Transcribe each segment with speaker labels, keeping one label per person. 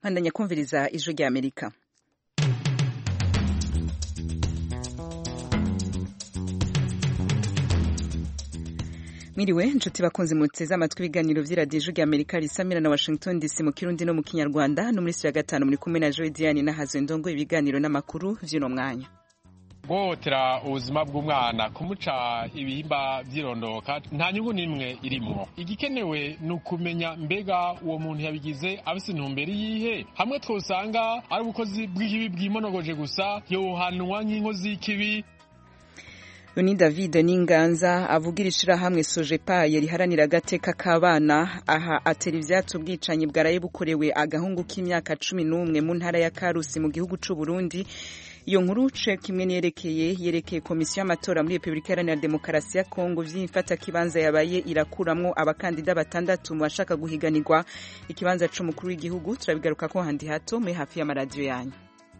Speaker 1: bandanya kumviriza ijwi rya Amerika. Miriwe nshuti bakunze muteze amatwi ibiganiro vy'iradiyo ijwi rya Amerika risamira na Washington DC mu Kirundi no mu Kinyarwanda no muri ya gatanu muri kumwe na Joy Diane na Hazendongo ibiganiro n'amakuru vy'uno mwanya.
Speaker 2: Guhotera ubuzima bw'umwana kumuca ibihimba vy'irondoka nta nyungu nimwe irimwo. Igikenewe ni ukumenya mbega uwo muntu yabigize afise intumbero yihe, hamwe twosanga ari ubukozi bw'ikibi bwimonogoje gusa yohanwa nk'inkozi y'ikibi.
Speaker 1: Ni David Ninganza avugira ishirahamwe Sojepa riharanira agateka k'abana aha atera ivyatsi ubwicanyi bwaraye bukorewe agahungu k'imyaka 11 mu ntara ya Karusi mu gihugu c'u Burundi. Iyo nkuru kimwe yerekeye komisiyo y'amatora muri Republika Iharanira Demokarasi ya Kongo vy'imfata kibanza yabaye irakuramwo abakandida batandatu mu bashaka guhiganirwa ikibanza c'umukuru w'igihugu. Turabigaruka ko handi hato muri hafi y'amaradiyo yanyu.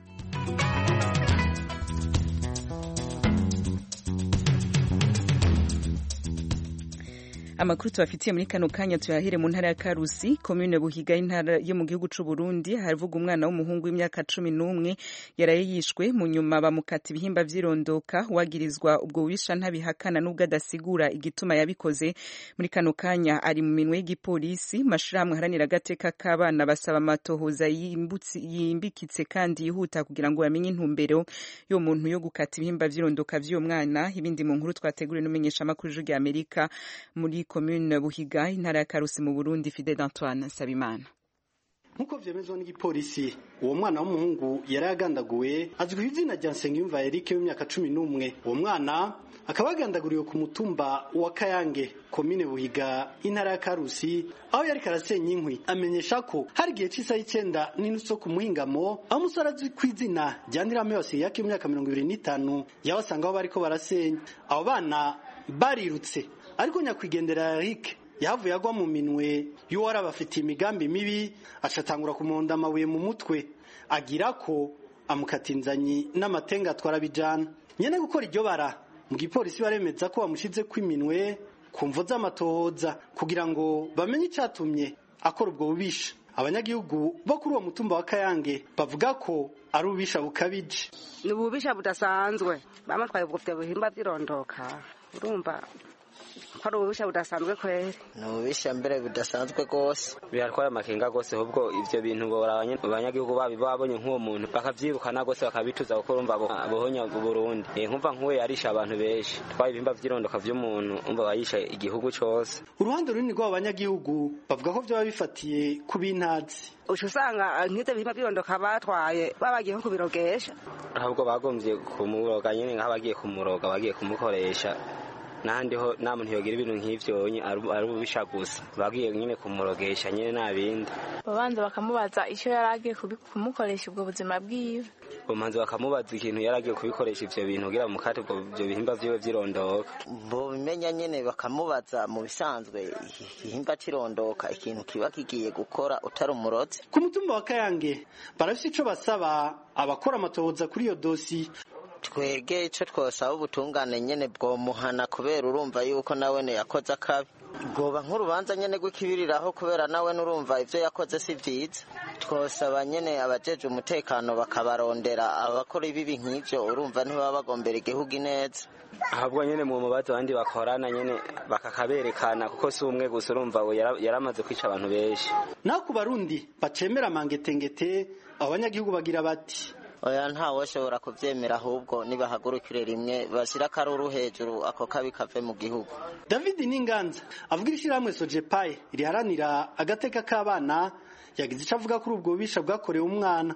Speaker 1: Amakuru tubafitiye muri kano kanya tuyahire mu ntara ya Karusi, commune Buhiga intara yo mu gihugu c'u Burundi. Harivuga umwana w'umuhungu w'imyaka 11 yaraye yishwe mu nyuma bamukata ibihimba vy'irondoka, wagirizwa ubwo bubisha ntabihakana nubwo adasigura igituma yabikoze. Muri kano kanya ari mu minwe y'igipolisi. Mashirahamwe haranira agateka k'abana basaba amatohoza yimbikitse kandi yihuta kugira ngo bamenye intumbero yo muntu yo gukata ibihimba vy'irondoka vy'uwo mwana. Ibindi mu nkuru twateguriwe n'umenyesha makuru y'Ijwi rya Amerika muri commune Buhiga intara ya Karusi mu Burundi. Fidel Antoine Sabimana.
Speaker 3: Nkuko vyemezwa n'igipolisi, uwo mwana w'umuhungu yaragandaguwe azwi izina rya Nsengiyumva Eric w'imyaka 11. Uwo mwana akaba yagandaguriwe ku mutumba wa Kayange, commune Buhiga intara ya Karusi, aho yari karasenya inkwi. Amenyesha ko hari gihe c'isa 9 n'inusu ku muhingamo aho umusore azwi kw'izina rya Ntirameyose yake imyaka 25 yabasangaho bariko barasenya. Abo bana barirutse ariko nyakwigendera Eric yavuye agwa mu minwe y'uwari abafitiye imigambi mibi, acatangura kumonda amabuye mu mutwe, agira ko amukatinzanyi n'amatenga atwara bijana. Nyene gukora iryo bara mu gipolisi baremeza ko bamushize kw'iminwe kumvo z'amatohoza kugira ngo bamenye icatumye akora ubwo bubisha. Abanyagihugu bo kuri uwo mutumba wa Kayange bavuga ko ari ububisha bukabije.
Speaker 4: Ni ububisha budasanzwe bamatwaye ubwo bihimba by'irondoka. Urumva kwari ububisha budasanzwe kweri.
Speaker 5: Ni ububisha mbere budasanzwe gose,
Speaker 6: biratwara amakenga gose. Ahubwo ivyo bintu ngo abanyagihugu babonye nk'uwo muntu bakavyirukana gose bakabituza kuko urumva bohonya Burundi. Nkumva nk'uwe yarisha abantu benshi, twaye ibihimba vy'irondoka vy'umuntu umva bayisha igihugu cose.
Speaker 3: Uruhande runini rw'abanyagihugu bavuga ko vyo bifatiye ku bintazi.
Speaker 4: Usanga nk'ite bihimba by'irondoka batwaye babagiye nko kubirogesha,
Speaker 6: ahubwo bagomvye kumuroga nyene nk'abagiye kumuroga bagiye kumukoresha. Nandi ho nta muntu yogira ibintu nk'ivyo ari ububisha gusa, bagiye nyine kumurogesha nyine nabindi.
Speaker 7: Babanza bakamubaza icyo yaragiye kumukoresha ubwo buzima bwiwe,
Speaker 6: bamanza bakamubaza ikintu yaragiye kubikoresha ivyo bintu kugira mukate ubwo byo bihimba vyiwe vyirondoka.
Speaker 5: Bo bimenya nyene bakamubaza mu bisanzwe ihimba cirondoka ikintu kiba kigiye gukora utari umurozi.
Speaker 3: Ku mutumba wa Kayange barafise ico basaba abakora amatohoza kuri iyo dosi.
Speaker 5: Twege ico twosaba ubutungane nyene bwo muhana kubera urumva yuko nawe ne yakoze akabi. Bwoba nk'urubanza nyene gwikibiriraho kubera nawe nurumva ivyo yakoze si vyiza. Twosaba nyene abajeje umutekano bakabarondera abakora ibibi nk'ivyo, urumva ntibaba bagombera igihugu neza.
Speaker 6: Ahabwo nyene mu mubazo bandi bakorana nyene bakakaberekana kuko si umwe gusa, urumva yaramaze kwica abantu benshi.
Speaker 3: Naho ku Barundi bacemera mangetengete, abanyagihugu bagira bati
Speaker 5: oya ntawe ashobora kuvyemera, ahubwo nibahagurukire rimwe bashira karuru hejuru ako kabi kave mu gihugu.
Speaker 3: David Ninganza avugira ishirahamwe Sojepa riharanira agateka k'abana yagize ico avuga kuri ubwo bubisha bwakorewe umwana.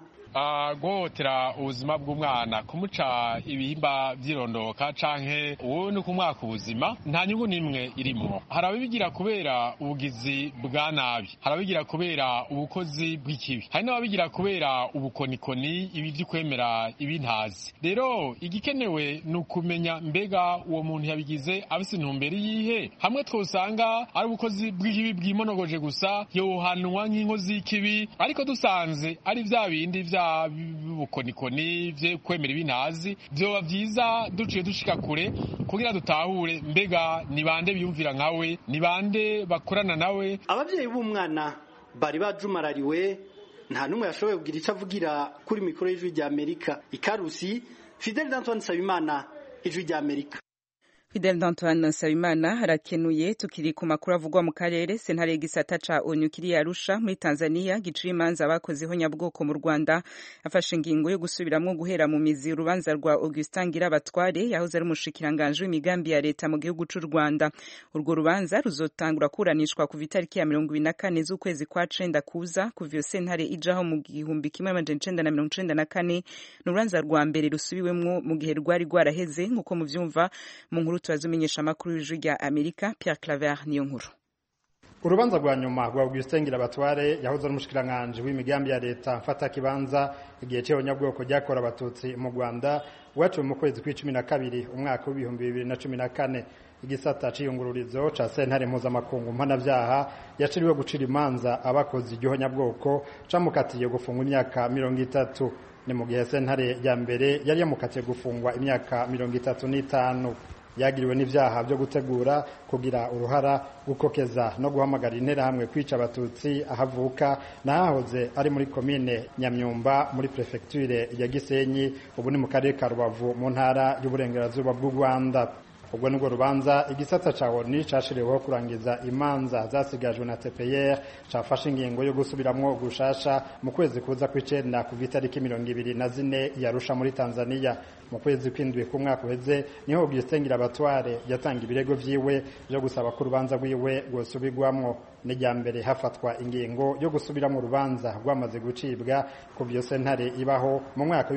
Speaker 2: Guhotera ubuzima bw'umwana kumuca ibihimba vy'irondoka canke uwo ni kumwaka ubuzima nta nyungu nimwe irimwo. Harabigira kubera ubugizi bwa nabi, harabigira kubera ubukozi bw'ikibi, hari n'ababigira kubera ubukonikoni ibi vy'ukwemera ibintazi. Rero igikenewe ni ukumenya mbega uwo muntu yabigize afise intumbero yihe, hamwe twosanga ari ubukozi bw'ikibi bwimonogoje gusa yohanwa nk'inkozi y'ikibi, ariko dusanze ari vya bindi vya bukonikoni vye kwemera ibintazi, vyoba vyiza duciye dushika kure kugira dutahure mbega ni bande biyumvira nkawe, ni bande bakorana nawe.
Speaker 3: Abavyeyi b'umwana bari bajumarariwe nta numwe yashoboye kugira icyo avugira kuri mikoro y'ijwi rya Amerika. Ikarusi, Fidel D'Antoine Nsabimana, ijwi rya Amerika.
Speaker 1: Fidel D'Antoine Nsabimana harakenuye. Tukiri ku makuru avugwa mu karere, sentare y'igisata ca ONU kiri Arusha muri Tanzania gicira imanza abakozeho nyabwoko mu Rwanda afashe ingingo yo gusubiramwo guhera mu mizi urubanza rwa Augustin Ngirabatware yahoze ari umushikiranganje w'imigambi ya leta mu gihugu c'u Rwanda. Urwo rubanza ruzotangura kuranishwa ku itariki ya 24 z'ukwezi kwa cenda kuza kuva iyo sentare ijaho mu 1994. N'urubanza rwa mbere rusubiwemwo mu gihe rwari rwaraheze nkuko muvyumva mu nkuru tubazumenyesha amakuru y'ijwi rya Amerika. Pierre Claver niyo nkuru.
Speaker 8: Urubanza rwa nyuma rwa Augustin Ngirabatware yahoze ari umushikiranganje w'imigambi ya leta mfata kibanza igihe cyo nyabwoko ryakora abatutsi mu Rwanda waciwe mu kwezi kwa12 umwaka wa 2014. Igisata c'iyungururizo ca sentare mpuzamakungu mpanavyaha yaciriwe gucira imanza abakoze iryo nyabwoko camukatiye gufungwa imyaka 30. Ni mu gihe sentare ya mbere yari yamukatiye gufungwa imyaka 35. Yagiriwe n'ivyaha byo gutegura kugira uruhara gukokeza no guhamagara intera hamwe kwica abatutsi ahavuka nahoze ari muri commune Nyamyumba muri prefecture ya Gisenyi ubu ni mu karere ka Rubavu mu ntara y'uburengerazuba bw'u Rwanda. Ubwo nubwo rubanza igisata ca ONU cashiriweho kurangiza imanza zasigajwe na TPR cafashe ingingo yo gusubiramwo gushasha mu kwezi kuza kw'icenda kuva itariki 24 yarusha muri Tanzania. Mu kwezi kw'indwi k'umwaka uheze niho Augustin Ngirabatware yatanga ibirego vyiwe byo gusaba ko urubanza rwiwe rwosubirwamwo. N'ijya mbere hafatwa ingingo yo gusubiramo urubanza rwamaze gucibwa ku byo sentare ibaho mu mwaka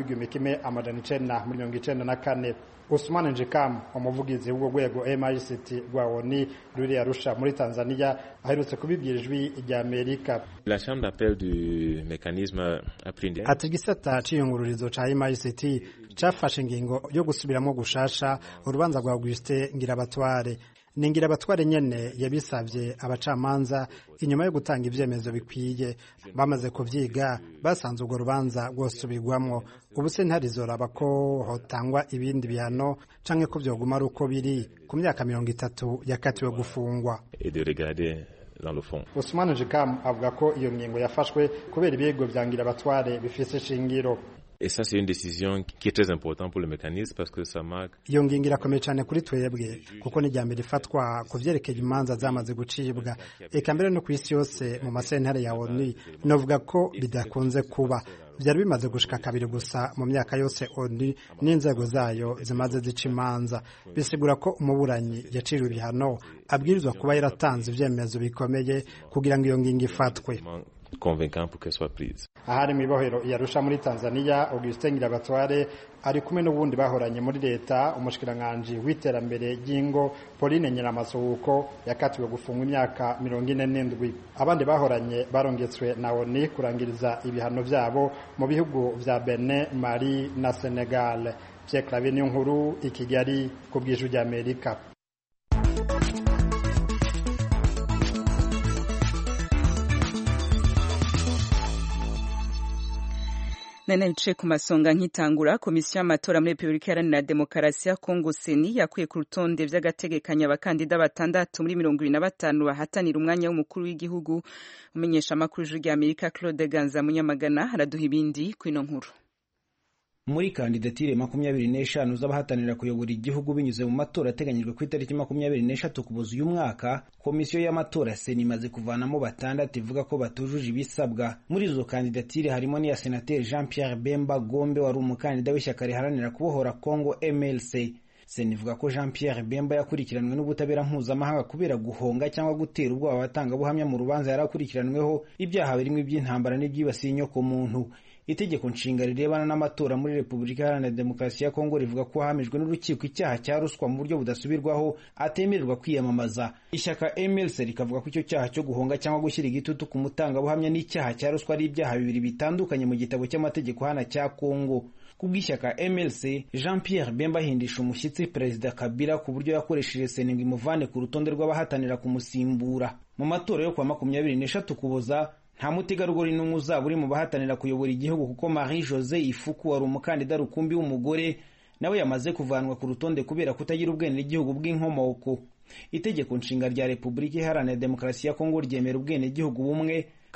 Speaker 8: w'1994. Usman Njikam, umuvugizi w'ubwo rwego MICT rwa ONU ruri Arusha muri Tanzania, aherutse kubibwira ijwi rya Amerika.
Speaker 9: La chambre d'appel du mécanisme aprinde.
Speaker 8: Ati gisata c'iyungururizo ca MICT cafashe ingingo yo gusubiramo gushasha urubanza rwa Augustin Ngirabatware. Ngirabatware nyene yabisavye abacamanza inyuma yo gutanga ivyemezo bikwiye. Bamaze kuvyiga basanze urwo rubanza rwosubirwamwo. Ubu sentare izoraba ko hotangwa ibindi bihano canke ko vyoguma ari uko biri ku myaka 30 yakatiwe gufungwa.
Speaker 9: Et de regarder dans le fond.
Speaker 8: Usman Jikam avuga ko iyo ngingo yafashwe kubera ibirego vya Ngirabatware bifise shingiro.
Speaker 9: Et ça c'est une décision qui est très importante pour le mécanisme parce que ça marque.
Speaker 8: Iyo ngingo irakomeye cyane kuri twebwe kuko ni ryambere ifatwa kuvyerekeye imanza zamaze gucibwa. Eka mbere no kwisi yose mu masentare ya ONU novuga ko bidakunze kuba. Byari bimaze gushika kabiri gusa mu myaka yose ONU n'inzego zayo zimaze zica imanza. Bisigura ko umuburanyi yaciriwe ibihano abwirizwa kuba yaratanze ivyemezo bikomeye kugira ngo iyo ngingo ifatwe.
Speaker 9: Convaincant pour qu'elle soit prise.
Speaker 8: Ahari mibohero yarusha muri Tanzania Augustin Ngirabatware ari kumwe n'ubundi bahoranye muri leta umushikiranganje w'iterambere ry'ingo Pauline Nyiramasuhuko yakatiwe gufungwa imyaka 47. Abandi bahoranye barongetswe na ONU kurangiriza ibihano vyabo mu bihugu vya Benin, Mali na Senegal. Pierre Claver niyo nkuru i Kigali ku bw'ijwi rya Amerika.
Speaker 1: Nana bice ku masonga nkitangura komisiyo y'amatora muri Republika Iharanira Demokarasi ya Kongo Seni yakuye ku rutonde vy'agategekanya abakandida batandatu muri 25 bahatanira umwanya w'umukuru w'igihugu. Umenyesha amakuru y'ijwi rya Amerika Claude Ganza Munyamagana haraduha ibindi kwino nkuru.
Speaker 10: Muri kandidatire 25 z'abahatanira kuyobora igihugu binyuze mu matora ateganyijwe ku itariki 23 kubuza uyu mwaka, komisiyo y'amatora Seni imaze kuvanamo batandatu ivuga ko batujuje ibisabwa. Muri izo kandidatire harimo n'iya Senateri Jean-Pierre Bemba Gombe wari umukandida w'ishyaka riharanira kubohora Kongo MLC. Seni ivuga ko Jean-Pierre Bemba yakurikiranwe n'ubutabera mpuzamahanga kubera guhonga cyangwa gutera ubwoba abatangabuhamya mu rubanza yarakurikiranweho ibyaha birimo iby'intambara n'ibyibasiye inyoko muntu. Itegeko nshinga rirebana n'amatora muri Republika Iharanira Demokarasi ya Kongo rivuga ko hamijwe n'urukiko icyaha cya ruswa mu buryo budasubirwaho atemererwa kwiyamamaza. Ishyaka MLC rikavuga ko icyo cyaha cyo guhonga cyangwa gushyira igitutu ku mutangabuhamya n'icyaha cya ruswa ari ibyaha bibiri bitandukanye mu gitabo cy'amategeko hana cya Kongo. Kubw'ishyaka MLC, Jean-Pierre Bemba hindisha umushyitsi Perezida Kabila ku buryo yakoresheje Seni ngo imuvane ku rutonde rw'abahatanira kumusimbura. Mu matora yo kwa 24 Ukuboza nta mutegarugori n'umwe uzaba uri mu bahatanira kuyobora igihugu kuko Marie Jose Ifuku wari umukandida rukumbi w'umugore nawe yamaze kuvanwa ku rutonde kubera kutagira ubwenegihugu bw'inkomoko. Itegeko nshinga rya Republika Iharanira Demokarasi ya Kongo ryemera ubwenegihugu bumwe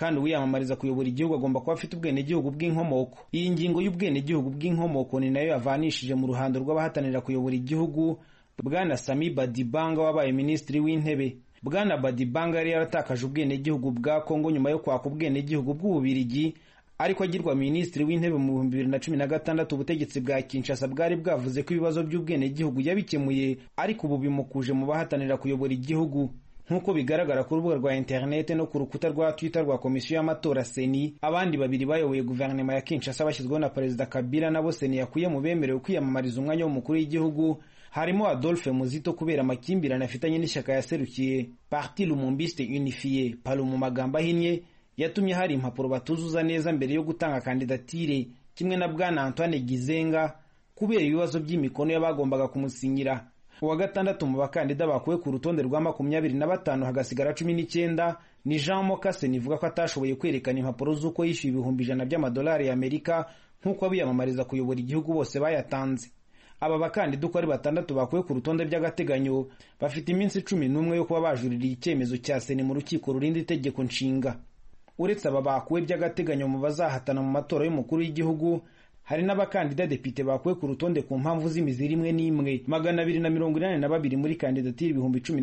Speaker 10: kandi uwiyamamariza kuyobora igihugu agomba kuba afite ubwenegihugu bw'inkomoko. Iyi ngingo y'ubwenegihugu bw'inkomoko ni nayo yavanishije mu ruhando rw'abahatanira kuyobora igihugu Bwana Sami Badibanga wabaye minisitiri w'intebe. Bwana Badibanga yari yaratakaje ubwenegihugu bwa Kongo nyuma yo kwaka ubwenegihugu bw'Ububirigi, ariko agirwa minisitiri w'intebe mu 2016 ubutegetsi bwa Kinshasa bwari bwavuze ko ibibazo by'ubwenegihugu yabikemuye, ariko ubu bimukuje mu bahatanira kuyobora igihugu. Nk'uko bigaragara ku rubuga rwa internet no ku rukuta rwa Twitter rwa komisiyo y'amatora Seni, abandi babiri bayoboye guverinoma ya Kinshasa bashyizweho na Perezida Kabila nabo Seni yakuye mu bemerewe kwiyamamariza umwanya w'umukuru w'igihugu harimo Adolphe Muzito kubera amakimbirane afitanye n'ishyaka yaserukiye Parti Lumumbiste Unifié PALU mu magambo ahinnye, yatumye hari impapuro batuzuza neza mbere yo gutanga kandidatire, kimwe na Bwana Antoine Gizenga kubera ibibazo by'imikono y'abagombaga kumusinyira. Uwa gatandatu mu bakandida bakuwe ku rutonde rwa 25 hagasigara 19 ni Jean Mokase nivuga ko atashoboye kwerekana impapuro z'uko yishyuye $100 by'amadolari y'Amerika nk'uko abiyamamariza kuyobora igihugu bose bayatanze. Aba bakandida uko ari batandatu bakuwe ku rutonde by'agateganyo bafite iminsi 11 yo kuba bajuririye icyemezo cya Seni mu rukiko rurinda itegeko nshinga. Uretse aba bakuwe by'agateganyo mu bazahatana mu matora y'umukuru w'igihugu, hari n'abakandida depite bakuwe ku rutonde ku mpamvu z'imiziri imwe n'imwe. 282 muri kandidatire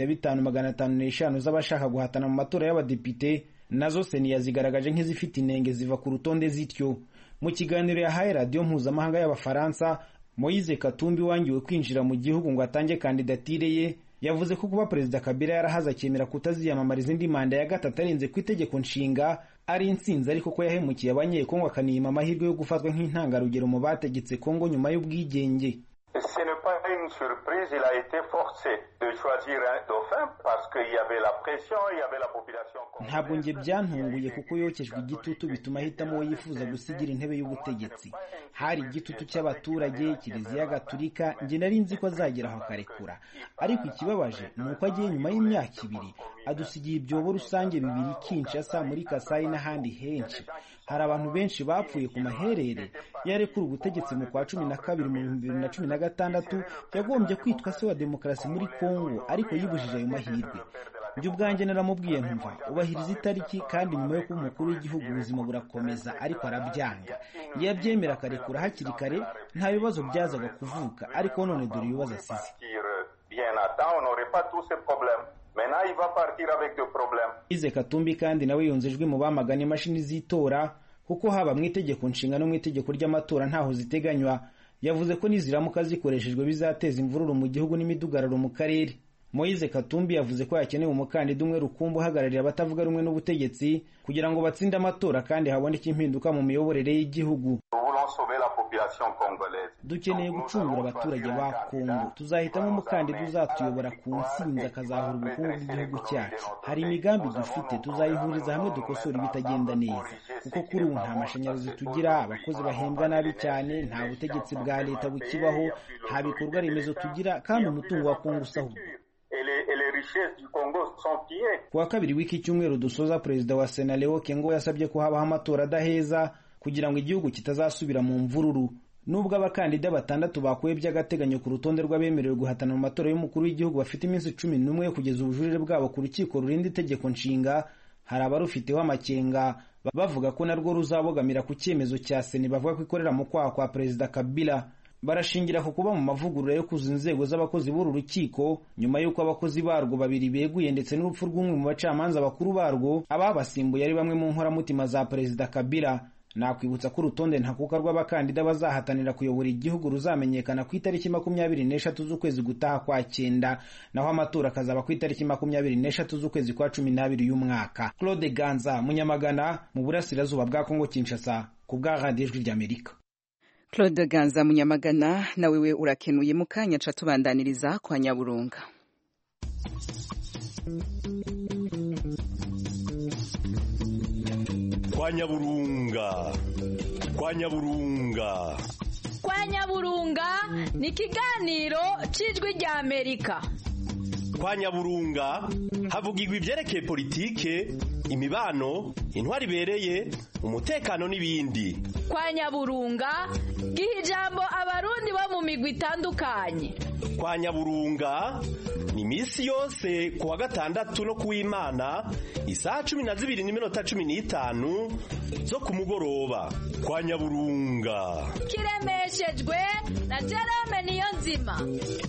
Speaker 10: 15,505 z'abashaka guhatana mu matora y'abadepite nazo Seni yazigaragaje nk'izifite inenge ziva ku rutonde zityo. Mu kiganiro yahaye radio mpuzamahanga y'Abafaransa, Moise Katumbi wangiwe kwinjira mu gihugu ngo atange kandidatire ye, yavuze ko kuba Perezida Kabila yarahaza akemera kutaziyamamariza indi manda ya gatatu arenze ku itegeko nshinga ari intsinzi, ariko ko yahemukiye abanyekongo akaniyima amahirwe yo gufatwa nk'intangarugero mu bategetse Kongo nyuma y'ubwigenge.
Speaker 11: Ce n'est pas une surprise, il a été forcé de choisir un dauphin parce qu'il y avait la pression, il y avait la population.
Speaker 10: Ntabwo nge byantunguye kuko yokejwe igitutu bituma ahitamo uwo yifuza gusigira intebe y'ubutegetsi. Hari igitutu cy'abaturage, Kiliziya Gatulika, nge nari nzi ko azageraho akarekura. Ariko ikibabaje ni uko agiye nyuma y'imyaka 2 adusigiye ibyobo rusange 2 Kinshasa, muri Kasai n'ahandi henshi. Hari abantu benshi bapfuye ku maherere. Yarekura ubutegetsi mu kwa 12 mu 2016 yagombye kwitwa se wa demokarasi muri Kongo, ariko yibujije ayo mahirwe. Ibyo ubwanjye naramubwiye ntumva ubahiriza itariki, kandi nyuma yo kuba umukuru w'igihugu ubuzima burakomeza, ariko arabyanga. Yabyemera akarekura hakiri kare nta bibazo byazaga kuvuka, ariko none dore ibibazo asize. Ize Katumbi kandi nawe yunzejwe mu bamagana imashini z'itora kuko haba mu itegeko nshinga no mu itegeko ry'amatora ntaho ziteganywa. Yavuze ko niziramuka zikoreshejwe bizateza imvururu mu gihugu n'imidugararo mu karere. Moise Katumbi yavuze ko yakenewe umukandida umwe rukumbi uhagararira abatavuga rumwe n'ubutegetsi kugira ngo batsinde amatora kandi haboneke impinduka mu miyoborere y'igihugu. Dukeneye gucungura abaturage ba Kongo. Tuzahitamo umukandida uzatuyobora ku nsinzi akazahura ubukungu bw'igihugu cyacu. Hari imigambi dufite, tuzayihuriza hamwe dukosora ibitagenda neza, kuko kuri ubu nta mashanyarazi tugira, abakozi bahembwa nabi cyane, nta butegetsi bwa leta bukibaho, nta bikorwa remezo tugira, kandi umutungo wa Kongo usahurwa. Kuwa kabiri w'iki cyumweru dusoza, Perezida wa Sena Leo Kengo yasabye ko habaho amatora adaheza kugira ngo igihugu kitazasubira mu mvururu. Nubwo abakandida batandatu bakuye by'agateganyo ku rutonde rw'abemerewe guhatana mu matora y'umukuru w'igihugu bafite iminsi 11 yo kugeza ubujurire bwabo ku rukiko rurinda itegeko nshinga, hari abarufiteho amakenga bavuga ko narwo ruzabogamira ku cyemezo cya Seni bavuga ko ikorera mu kwaha kwa Perezida Kabila. Barashingira ku kuba mu mavugurura yo kuzuza inzego z'abakozi b'uru rukiko nyuma y'uko abakozi barwo babiri beguye ndetse n'urupfu rw'umwe mu bacamanza bakuru barwo. Ababasimbuye ari bamwe mu nkoramutima za Perezida Kabila. Nakwibutsa ko urutonde ntakuka rw'abakandida bazahatanira kuyobora igihugu ruzamenyekana ku itariki 23 z'ukwezi gutaha kwa 9, naho amatora akazaba ku itariki 23 z'ukwezi kwa 12 y'umwaka. Claude Ganza, Munyamagana, mu burasirazuba bwa Kongo Kinshasa, ku bwa Radio Ijwi ry'Amerika.
Speaker 1: Claude Ganza Munyamagana, nawe we urakenuye. Mu kanya ca tubandaniriza kwa Nyaburunga.
Speaker 12: Kwa Nyaburunga. Kwa Nyaburunga.
Speaker 13: Kwa Nyaburunga ni kiganiro c'Ijwi ry'Amerika.
Speaker 12: Kwa Nyaburunga havugirwa ivyerekeye politike, imibano, intwari ibereye, umutekano n'ibindi.
Speaker 13: Kwa Nyaburunga giha ijambo abarundi bo mu migwi itandukanye.
Speaker 12: Kwa Nyaburunga ni misi yose kuwa gatandatu no kuw'Imana isaha 12:15 zo ku mugoroba kwa Nyaburunga.
Speaker 13: Kiremeshejwe na Jerome Niyonzima.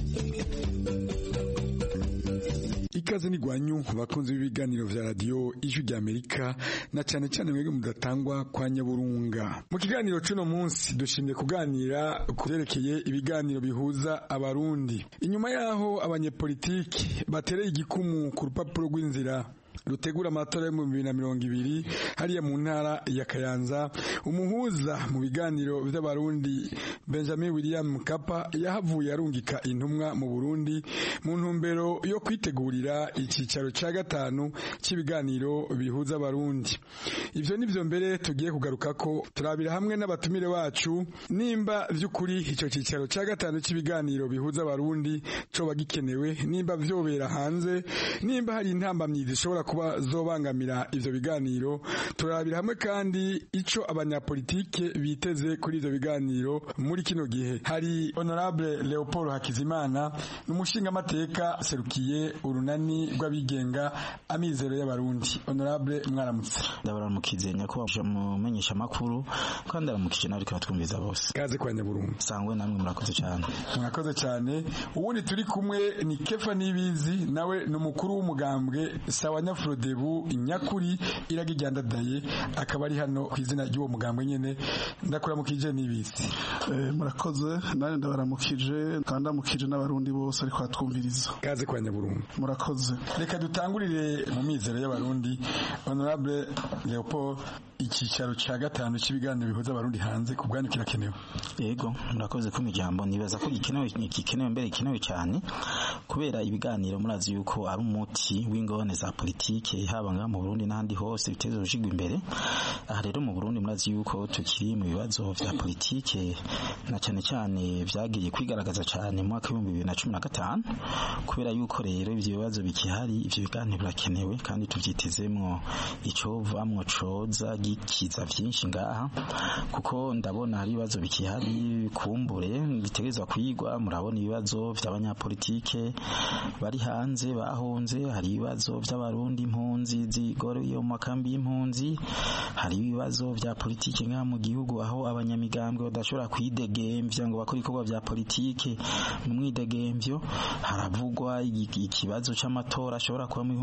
Speaker 14: Ikaze ni gwanyu bakunze b'ibiganiro vya radio Ijwi ry'Amerika na cyane cyane mwebwe mudatangwa kwa Nyaburunga. Mu kiganiro cy'uno munsi dushimye kuganira kurerekeye ibiganiro bihuza abarundi. Inyuma yaho abanyepolitiki batereye igikumu ku rupapuro rw'inzira rutegura amatora yo mu 2020 hariya mu ntara ya Kayanza, umuhuza mu biganiro by'abarundi Benjamin William Mkapa yahavuye arungika intumwa mu Burundi mu ntumbero yo kwitegurira ikicaro ca gatanu cy'ibiganiro bihuza abarundi. Ivyo nivyo mbere tugiye kugaruka ko turabira hamwe n'abatumire wacu nimba vy'ukuri ico cicaro ca gatanu cy'ibiganiro bihuza abarundi co bagikenewe, nimba vyobera hanze, nimba hari intambamyi zishobora kuba zobangamira ivyo biganiro. Turabira hamwe kandi ico abanyapolitike biteze kuri ivyo biganiro muri kino gihe. Hari Honorable Leopold Hakizimana n'umushinga mateka serukiye urunani rw'abigenga Amizero y'Abarundi. Honorable mwaramutse.
Speaker 15: Ndabaramukize nyakubahwa mumenyesha makuru kandi aramukije nawe twumviza bose.
Speaker 14: Kaze kwa Nyaburunga.
Speaker 15: Sangwe namwe murakoze cyane.
Speaker 14: Murakoze cyane. Ubundi turi kumwe ni Kefa Nibizi, nawe n'umukuru w'umugambwe Sawanya Frodebu Nyakuri iragijyandadaye, akaba ari hano ku izina ry'uwo mugambwe nyene. Ndakuramukije Nibizi.
Speaker 16: Murakoze, nane ndabaramukije kandi amukije n'abarundi bose ariko atwumviriza.
Speaker 14: Kaze kwa Nyaburunga.
Speaker 16: Murakoze.
Speaker 14: Reka dutangurire mu mizero y'abarundi. Honorable Leopold, ikicaro ca gatanu cy'ibiganiro bihuza abarundi hanze ku bwanyu kirakenewe?
Speaker 15: Yego, murakoze ku mijambo. Nibaza ko gikenewe mbere gikenewe cyane kubera ibiganiro murazi yuko ari umuti w'ingorane za politike haba nga mu Burundi n'ahandi hose biteze gushigwa imbere. Aha rero mu Burundi murazi yuko tukiri mu bibazo vya politike na cyane cyane vyagiye kwigaragaza cyane mu mwaka wa 2015, kubera yuko rero ivyo bibazo bikihari, ivyo biganiro birakenewe kandi tuvyitezemwo ico vamwo coza gikiza vyinshi ngaha, kuko ndabona hari ibibazo bikihari kumbure bitegerezwa kwigwa. Murabona ibibazo vy'abanyapolitike bari hanze bahunze, hari ibibazo vy'abarundi impunzi zigoroye mu makambi y'impunzi, hari ibibazo vya politike ngaha mu gihugu aho abanyamigambwe badashobora kwidegemvya ngo bakora ibikorwa vya politike mu mwidegemvyo. Haravugwa ikibazo c'amatora ashobora kuba mu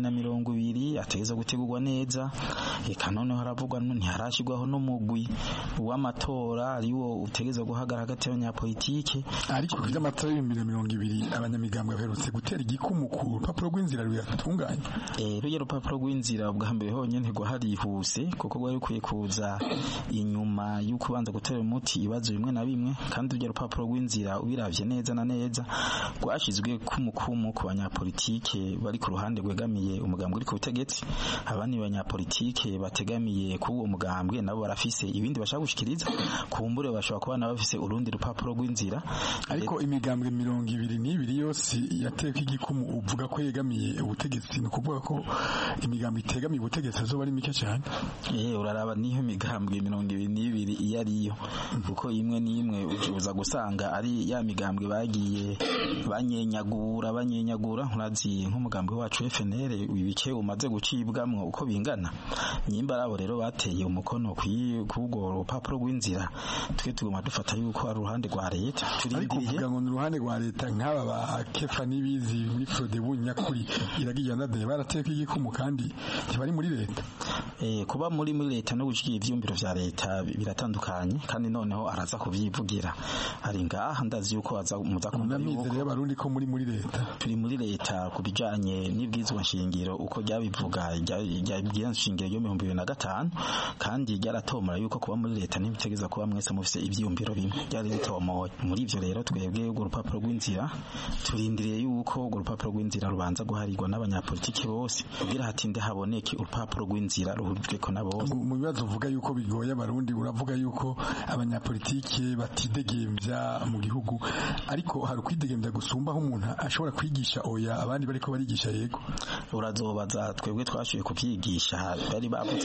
Speaker 15: 2020 ategeza gutegurwa neza, eka none haravugwa ntiharashirwaho n'umugwi w'amatora ariwo utegeza guhagarara hagati y'abanyapolitike.
Speaker 14: Ariko vy'amatora ya 2020 abanyamigambwe baherutse gutera igikumu ku rupapuro rw'inzira ruyatunganya.
Speaker 15: Ruye rupapuro rw'inzira bwa mbere honyene rwarihuse kuko rwari rukwiye kuza inyuma y'uko banza gutera umuti ibibazo bimwe na bimwe, kandi ruye rupapuro rw'inzira ubiravye neza na neza rwashizwe kumukumu ku banyapolitike bari ku ruhande rwegamiye umugambwe uri ku butegetsi. Abandi banyapolitike bategamiye ku uwo mugambwe nabo barafise ibindi bashaka gushikiriza, kumbure bashobora kuba nabo bafise urundi rupapuro rw'inzira.
Speaker 14: Ariko imigambwe 22 yose yateka igikumu uvuga ko yegamiye ubutegetsi, no kuvuga ko imigambwe itegamiye ubutegetsi azoba ari mike cyane.
Speaker 15: Uraraba niyo migambwe 22 iyo ariyo, kuko imwe n'imwe uza gusanga ari ya migambwe bagiye banyenyagura. Urazi nk'umugambwe wacu FNL ibice umaze gucibwamwo uko bingana, nyimba rabo rero bateye umukono kugwo rupapuro rw'inzira, twe tugoma dufata yuko ari uruhande rwa leta.
Speaker 14: Ariko uvuga ngo uruhande rwa leta nk'aba ba Kefa Nibizi Frodebu Nyakuri iragijyandadaye barateka igikumu kandi ntibari muri leta.
Speaker 15: Kuba muri leta no gushikiye ivyumviro vya leta biratandukanye, kandi noneho araza kuvyivugira. Ari ngaha ndazi yuko aza muza kumva
Speaker 14: yuko y'abarundi ko muri leta.
Speaker 15: Turi muri leta kubijanye n'ibwizwa nshingiro uko ryabivuga rya nshingiro yo 2005, kandi ryaratomora yuko kuba muri leta ntibitegeza kuba mwese mufise ivyumviro bimwe, ryari ritomoye. Muri ivyo rero twebwe urwo rupapuro rw'inzira turindiriye yuko urwo rupapuro rw'inzira rubanza guharirwa n'abanyapolitiki bose kugira hatinde haboneke urupapuro rw'inzira ruhujwe ko nabo.
Speaker 14: Mu bibazo uvuga yuko bigoye abarundi, uravuga yuko abanyapolitiki batidegemvya mu gihugu, ariko hari kwidegembya gusumba aho umuntu ashobora kwigisha oya abandi bariko barigisha yego.
Speaker 15: Urazobaza twebwe twashoboye kuvyigisha, bari bavuze yuko mbere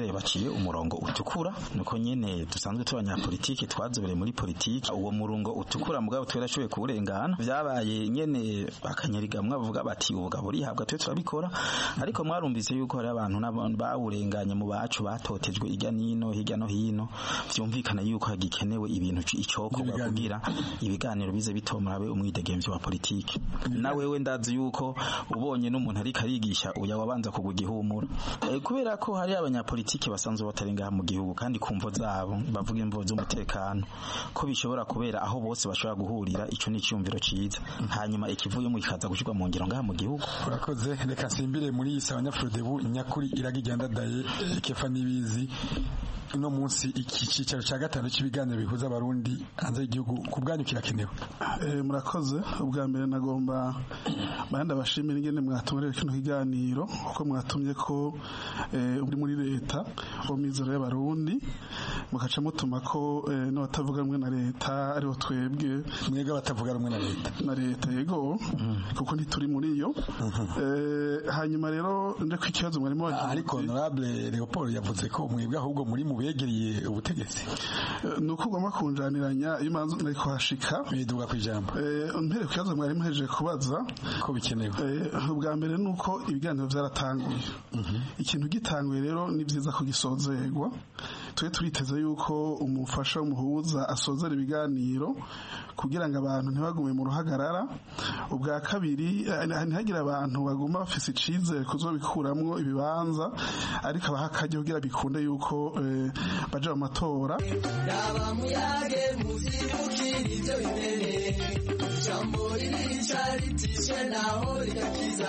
Speaker 15: mbere baciye umurongo utukura nuko nyene dusanzwe tubanyapolitike twazobereye muri politike uwo murongo utukura mugabo twerashoboye kuburengana vyabaye nyene bakanyarigamwe bavuga bati ubugabo rihabwa twe turabikora ariko mwarumvise yuko hari abantu bawurenganye mu bacu batotejwe hirya no hino vyumvikana yuko hagikenewe ibintu icokorwa kugira ibiganiro bize bitomarabe umwidegemvyo wa politike na wewe ndazi yuko ubonye n'umuntu ariko arigisha uya wabanza kugugihumura kubera ko hari abanyapolitike basanzwe batarenga mu gihugu kandi kumvo zabo bavuga imvo z'umutekano ko bishobora kubera aho bose bashobora guhurira ico ni cyumviro ciza hanyuma ikivuye mu ikaza gushirwa mu ngiro ngaha mu gihugu
Speaker 14: urakoze reka simbire muri Sawanyafrodebu nyakuri iragigenda daye kefa nibizi no munsi iki cicaro ca gatano cy'ibiganiro bihuza abarundi hanze y'igihugu ku bwanyu kirakenewe
Speaker 16: murakoze ubwa mbere nagomba banda bashimira ingene mwatumurira kino kiganiro kuko mwatumye ko uri muri leta bo mizero y'abarundi mukaca mutuma ko n'abatavuga rumwe na leta ariho twebwe
Speaker 14: mwega batavuga rumwe
Speaker 16: na leta yego kuko ntituri muri yo hanyuma rero nje ku ikibazo mwarimo
Speaker 14: ariko honorable Leopold yavuze ko mwebwe ahubwo muri mu begereye ubutegetsi
Speaker 16: nuko ugomba kunjaniranya iyo manzu nari kuhashika
Speaker 14: biduga ku ijambo
Speaker 16: mpere ku kibazo mwari muhejeje kubaza
Speaker 14: ko bikenewe
Speaker 16: ubwa mbere nuko ibiganiro byaratanguye ikintu gitanguye rero ni byiza ko gisozerwa twe turiteze yuko umufasha w'umuhuza asozera ibiganiro kugira ngo abantu ntibagume mu ruhagarara ubwa kabiri ntihagire abantu baguma bafise icizere kuzobikuramwo ibibanza ariko abahakajya kugira bikunde yuko baje mu matora
Speaker 17: Daba muyage muzibukira ibyo bimene jambo ririca ritishe naho rigakiza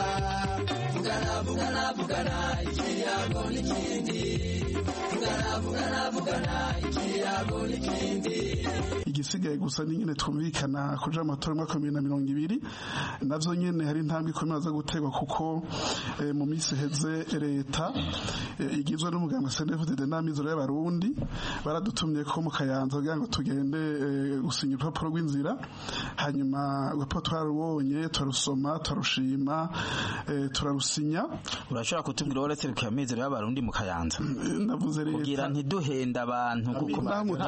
Speaker 17: vugana ikiyago n'ikindi vugana ikiyago n'ikindi
Speaker 16: igisigaye gusa ni nyine twumvikana kuja amatora mwaka 2020 navyo nyene hari intambwe ikomeye za gutegwa kuko mu misi heze leta igizwe n'umuganga CNDD n'amizero y'abarundi baradutumye ko mu Kayanza kugira ngo tugende gusinya urupapuro rw'inzira hanyuma urupapuro twarubonye turusoma turushima turarusinya
Speaker 15: urashobora kutubwira uretse amizero y'abarundi mu Kayanza
Speaker 16: navuze leta
Speaker 15: kugira ntiduhenda abantu kuko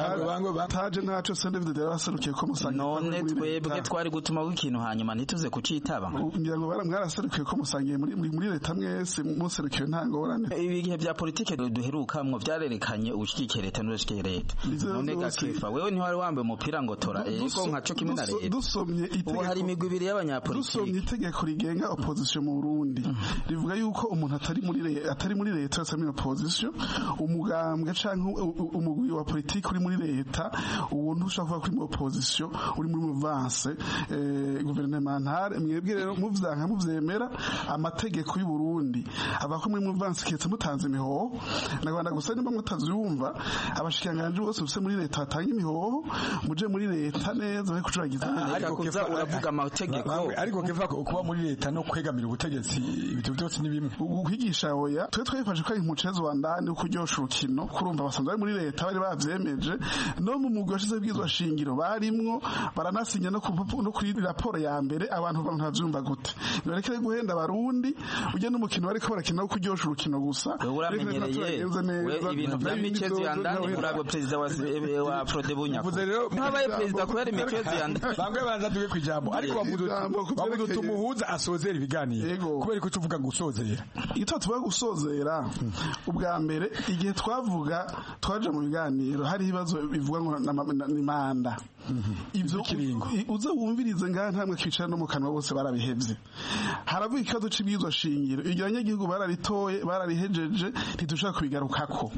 Speaker 16: bataje ntaco CNDD yaraserukiye ko musanga
Speaker 15: none twebwe twari gutuma w'ikintu hanyuma ntituze kucitaba
Speaker 16: ngira ngo mwaraserukiye ko musangiye muri leta mwese muserukiye nta ngorane
Speaker 15: ibihe bya politike duherukamwo vyarerekanye ubushyigikiye leta n'ubushyigikiye leta none gakefa wewe ntiwari wambaye umupira ngo tora ego nkaco kimwe na leta
Speaker 16: dusomye
Speaker 15: ubu hari imigwi ibiri y'abanyapolitike
Speaker 16: dusomye itegeko rigenga opposition mu Burundi rivuga yuko umuntu atari muri leta yose muri opposition umugambwe canke umugwi wa politike uri muri leta uwo ntushaka kuri mu opposition uri muri muvance gouvernementale mwebwe rero muvyanka muvyemera amategeko y'u Burundi abako muri muvance ketse mutanze imihoho nagwanda gusa nimba mutavyumva abashikanganje bose bose muri leta batanga imihoho muje muri leta neza bari kucuragiza
Speaker 15: uravuga amategeko
Speaker 14: ariko kiva kuba muri leta no kwegamira ubutegetsi ibyo byose ni bimwe
Speaker 16: ukwigisha oya twe twifashe ko umucezo wa ndani ukuryosha urukino kurumva basanzwe muri leta bari bavyemeje no mu mugwi washize bwizwa shingiro barimwo baranasinya no kuri raporo ya mbere abantu ntavyumva gute nibarekere guhenda abarundi uje n'umukino bariko barakina wo kuryosha urukino gusa
Speaker 15: uramenyereye ibintu vya michezo ya ndani kuragwa perezida wa Frodebu nyako habaye perezida kubera michezo ya ndani
Speaker 14: bamwe banza tuge kwijambo ariko bavuga tumuhuza asozera ibiganiro kubera ko tuvuga gusozera
Speaker 16: ito tuvuga gusozera ubwa mbere igihe twavuga twaje mu biganiro hari ibibazo bivuga ngo ni manda ivyo kiringo uze wumvirize ngaha ntamwe kwicara no mu kanwa bose barabihevye haravuga ikibazo c'ibizwa shingiro iryo abanyagihugu bararitoye bararihejeje ntitushaka kubigarukako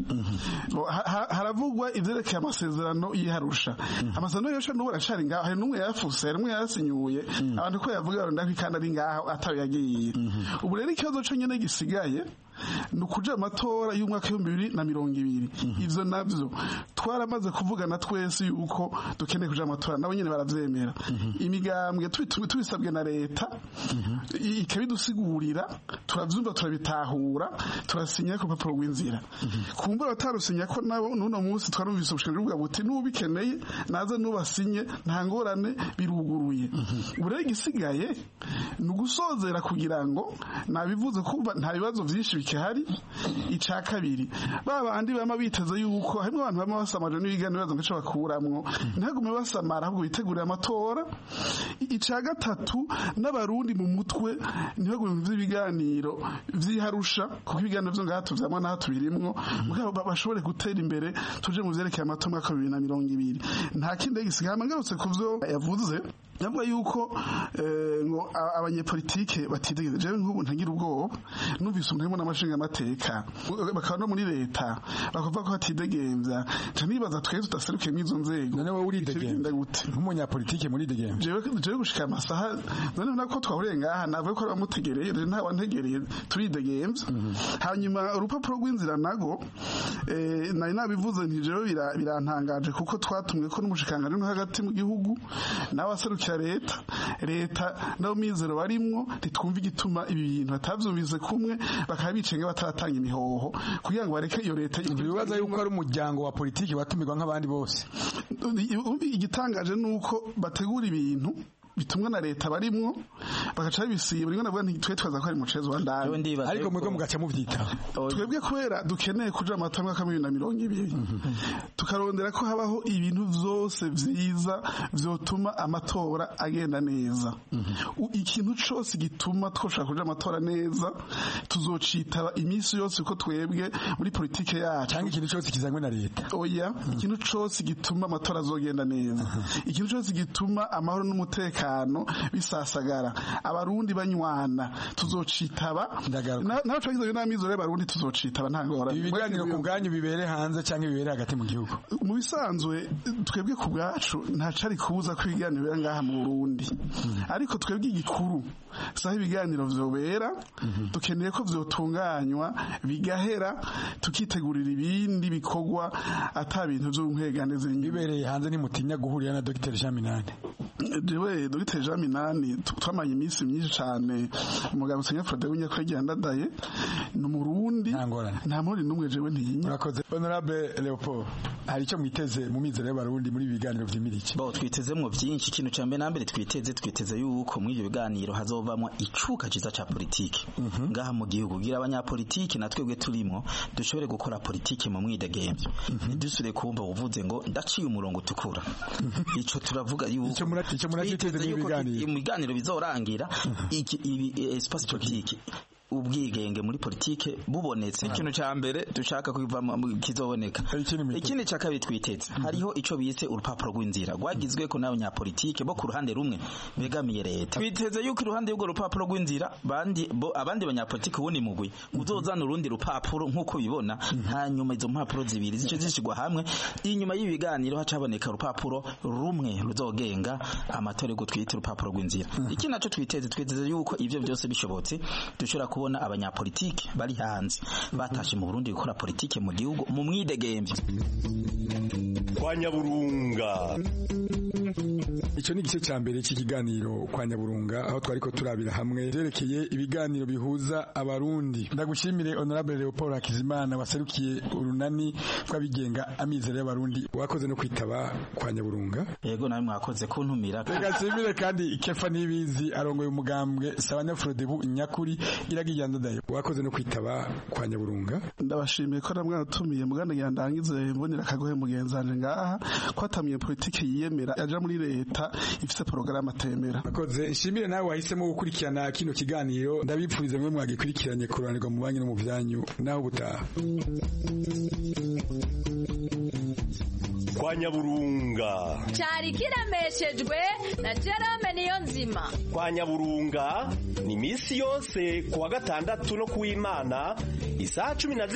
Speaker 16: haravugwa ivyerekeye amasezerano yiharusha amasezerano yose n'ubu aracari ngaho hari n'umwe yafuse hari n'umwe yasinyuye abantu ko yavuga ndako kandi ari ngaho atawe yagiye ubu rero ikibazo co nyene gisigaye nukuja amatora y'umwaka 2020 ivyo navyo twaramaze kuvugana twese yuko dukeneye kuja amatora nabo nyene baravyemera imigambwe tubisabwe na leta ikabidusigurira turavyumva turabitahura turasinya ku rupapuro rw'inzira kumbura batarusinya ko nabo n'uno munsi twarumvise ubushinjwa bwa buti n'ubikeneye naze n'ubasinye nta ngorane biruguruye ubu rero igisigaye ni ugusozera kugira ngo nabivuze kumva nta bibazo vyinshi bikihari ica kabiri babandi bama biteze yuko harimo abantu bama basamaje n'ibiganiro bazo ngaco bakuramwo ntagume basamara ahubwo bitegurira amatora ica gatatu n'abarundi mu mutwe ntibagume vy'ibiganiro vy'iharusha kuko ibiganiro vyo ngaha tuvyamwa naho tubirimwo mugabo bashobore gutera imbere tuje mu vyerekeye amatora mwaka 2020 nta kindi gisigaye amangarutse ku vyo yavuze yavuga yuko ngo abanyepolitike batidegeza jewe nk'ubu ntagira ubwoba numvise umuntu harimo n'amashinga amateka bakaba no muri leta bakavuga ko batidegemvya nca nibaza twese tudaserukiye mw'izo nzego
Speaker 14: none wowe uridegembya gute nk'umunyapolitike muri degembya
Speaker 16: jewe gushika amasaha none nako twahuriye ngaha navuye ko bamutegereye rero nta wantegereye turidegembya hanyuma urupapuro rw'inzira nago nari nabivuze nti jewe birantangaje kuko twatumwe ko n'umushikangano no hagati mu gihugu nawe aserukiye leta nabo mizero barimwo ntitwumva igituma ibi bintu batavyumvise kumwe bakaba bicenga bataratanga imihoho kugira ngo bareke iyo leta
Speaker 14: ibibaza yuko ari umuryango wa politiki watumirwa nk'abandi bose
Speaker 16: igitangaje nuko bategura ibintu bitumwa na leta barimwo bagaca bisiba rimwe navuga nti twe twaza ko ari mucezo wa ndani
Speaker 14: ariko mwebwe mugaca muvyita
Speaker 16: twebwe kubera dukeneye kuja amatora mwaka 2020 tukarondera ko habaho ibintu vyose vyiza vyotuma amatora agenda neza ikintu cose gituma twoshaka kuja amatora neza tuzocitaba imisi yose ko twebwe muri politike yacu
Speaker 14: cyangwa ikintu cose kizanywe na leta
Speaker 16: oya ikintu cose gituma amatora azogenda neza ikintu cose gituma amahoro n'umutekano bisasagara abarundi banywana tuzocitaba naho twagize n'amizore y'abarundi tuzocitaba nta ngora
Speaker 14: ibiganiro ku bwanyu bibere hanze cyangwa bibere hagati mu gihugu
Speaker 16: mu bisanzwe twebwe ku bwacu nta cari kubuza ko ibiganiro bibera ngaha mu Burundi ariko twebwe igikuru saho ibiganiro vyobera dukeneye ko vyotunganywa bigahera tukitegurira ibindi bikorwa ata bintu vyo nkweganeze
Speaker 14: bibereye hanze nimutinya guhurira na Dr. Jean Minani
Speaker 16: jewe Dr. Jean Minani twamanye iminsi myinshi cyane umugabo Senya Frode w'inyakwegera ndadaye no mu Burundi nta muri numwe jewe ntiyinya
Speaker 14: urakoze Honorable Leopold hari icyo mwiteze mu mizero y'abarundi muri biganiro vy'imiriki
Speaker 15: bo twitezemwo byinshi ikintu cya mbere nambere twiteze yuko muri ibyo biganiro hazovamwa icuka ciza ca politiki ngaha mu gihugu gira abanyapolitiki natwebwe turimo dushobore gukora politiki mu mwidegemvyo dusure kumva uvuze ngo ndaciye umurongo utukura ico turavuga yuko
Speaker 14: icyo muratiteze mu biganiro
Speaker 15: ibiganiro bizorangira espace politique ubwigenge muri politike bubonetse ikintu ca mbere dushaka kuva kizoboneka ikindi ca kabiri twiteze hariho ico bise urupapuro rw'inzira rwagizwe ko n'abanyapolitike bo ku ruhande rumwe begamiye leta twiteze yuko iruhande y'urwo rupapuro rw'inzira abandi banyapolitike ubundi mugwi uzozana urundi rupapuro nk'uko bibona hanyuma izo mpapuro zibiri zice zishigwa hamwe inyuma y'ibiganiro hacaboneka urupapuro rumwe ruzogenga amatora yo twita urupapuro rw'inzira iki naco twiteze yuko ivyo byose bishobotse dushobora kubona abanyapolitike bari hanze batashe mu Burundi gukora politike mu gihugu mu mwidegemvye
Speaker 12: kwa Nyaburunga.
Speaker 14: Ico ni igice ca mbere cy'ikiganiro kwa Nyaburunga aho twariko turabira hamwe vyerekeye ibiganiro bihuza abarundi. Ndagushimire Honorable Leopold Hakizimana waserukiye urunani rw'abigenga amizero y'abarundi wakoze no kwitaba kwa Nyaburunga.
Speaker 15: Yego nawe mwakoze kuntumira.
Speaker 14: Ndagashimire kandi Kefa Nibizi arongoye umugambwe Sabanya Frodebu Nyakuri iragiye ndadayo wakoze no kwitaba kwa Nyaburunga.
Speaker 16: Ndabashimiye ko namwe natumiye muganda yandangize mbonera kagohe mugenzanje ngaha kwatamiye politike yiyemera aja muri leta ifise porogaramu atemera.
Speaker 14: Akoze nshimire nawe wahisemo gukurikirana kino kiganiro ndabipfurize mwe mwagikurikiranye kuranirwa mu banki no mu vyanyu naho butaha.
Speaker 12: Kwa Nyaburunga
Speaker 13: cyari kiremeshejwe na Jerome Niyonzima.
Speaker 12: Kwa Nyaburunga ni misi yose kuwa gatandatu no kuw'Imana isaha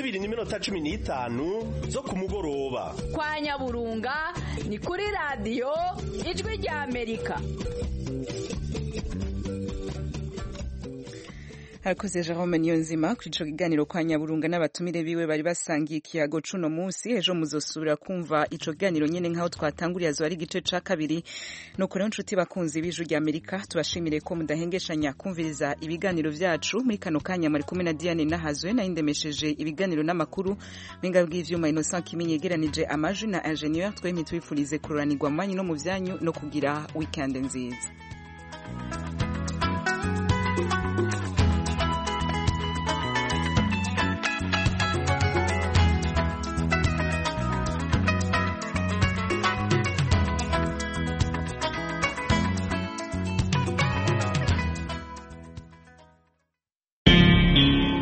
Speaker 12: 12:15 zo kumugoroba.
Speaker 13: Kwa Nyaburunga ni kuri radio Ijwi rya Amerika.
Speaker 1: Harakoze Jerome Niyonzima kuri ico kiganiro kwa Nyaburunga n'abatumire biwe bari basangiye ikiyago cuno munsi. Ejo muzosubira kumva ico kiganiro nyene nkaho twatanguriye azo ari igice ca kabiri. Nuko rero nshuti bakunzi b'Ijwi ry'Amerika tubashimire ko mudahengeshanya kumviriza ibiganiro vyacu. Muri kano kanya muri kumwe na Diane Nahazwe na indemesheje ibiganiro n'amakuru binga bw'ivyuma Innocent Kimenyi yegeranije amajwi na ingenieur twemye twifurize kururanirwa manyi no mu vyanyu no kugira weekend nziza.